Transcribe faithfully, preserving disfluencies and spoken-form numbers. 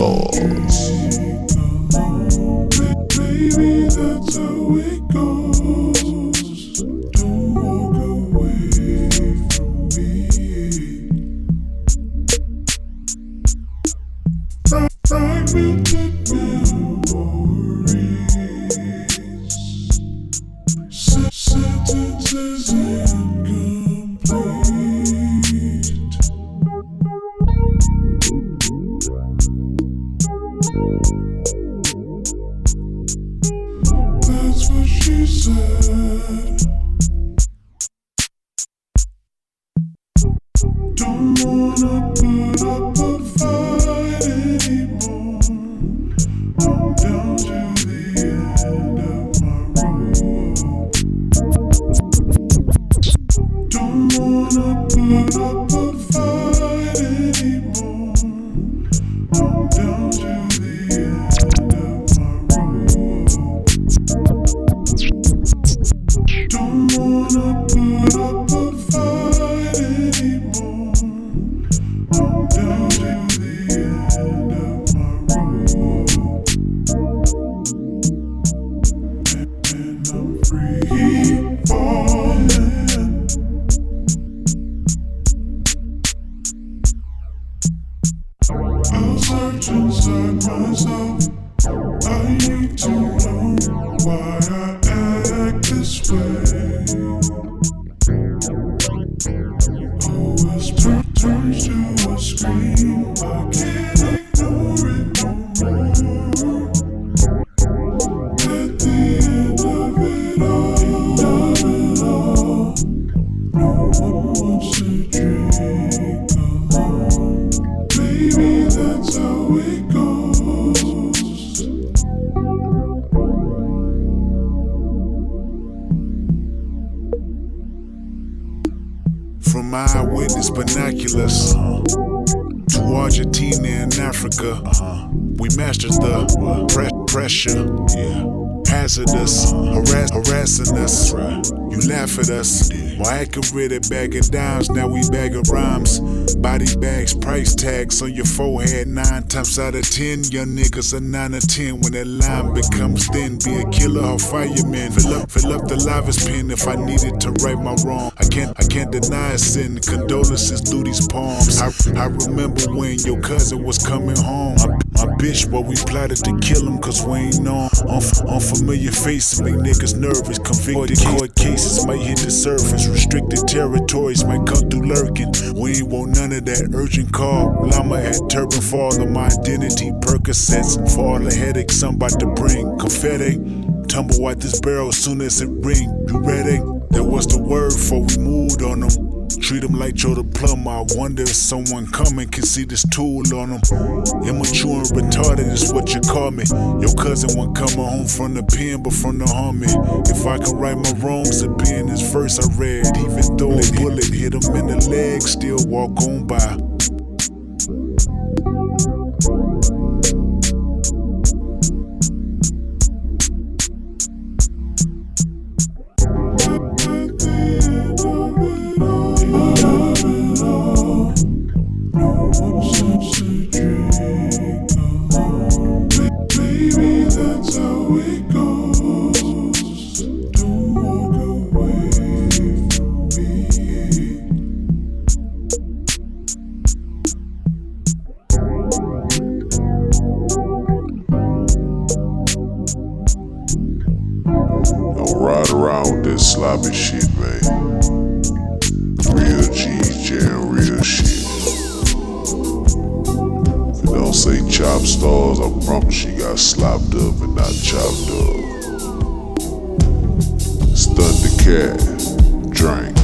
Stars. Baby, that's how it goes. Don't walk away from me. Fragmented memories, sentences incomplete. That's what she said. Don't wanna put up a fight anymore. I'm down to the end of my rope. Don't wanna put up a fight anymore. I'm down to the end of my rope. Don't wanna put up a fight anymore. I'm down to the end of my rope. And I'm free falling. I'll search inside myself. I need to know why I act this way. A whisper turns to a scream. I can't ignore it no more. At the end of it all, of it all, no one wants to drink alone. Baby, that's how it goes. From eyewitness binoculars uh, to Argentina and Africa, uh, we mastered the uh, pre- pressure. Yeah. Hazardous, harass, harassing us. You laugh at us. More accurate at bagging dimes, now we bagging rhymes. Body bags, price tags on your forehead. Nine times out of ten, young niggas are nine or ten. When that line becomes thin, be a killer or fireman. Fill up, fill up the livest pen if I needed to right my wrong. I can't, I can't deny a sin. Condolences through these poems. I, I remember when your cousin was coming home. My, my bitch, but we plotted to kill him cause we ain't known. Unf- unfamiliar faces make niggas nervous. Convicted court cases might hit the surface. Restricted territories might come through lurking. We ain't want none of that urgent call. Llama had turban for all of my identity. Percocets for all the headaches I'm about to bring. Confetti, tumble out this barrel as soon as it ring. You ready? That was the word before we moved on them. Treat them like Joe the plumber. I wonder if someone coming can see this tool on them. Immature and retarded is what you call me. Your cousin wasn't coming home from the pen, but from the army. If I can right my wrongs, it'd be in this verse I read. Even though a bullet hit him in the leg, still walk on by. Baby, that's how it goes. Don't walk away from me. Don't ride around with this sloppy shit, man. Real G's jam, real shit. If it don't say chop stars, I promise she got slopped up and not chopped up. Stun the cat, drink.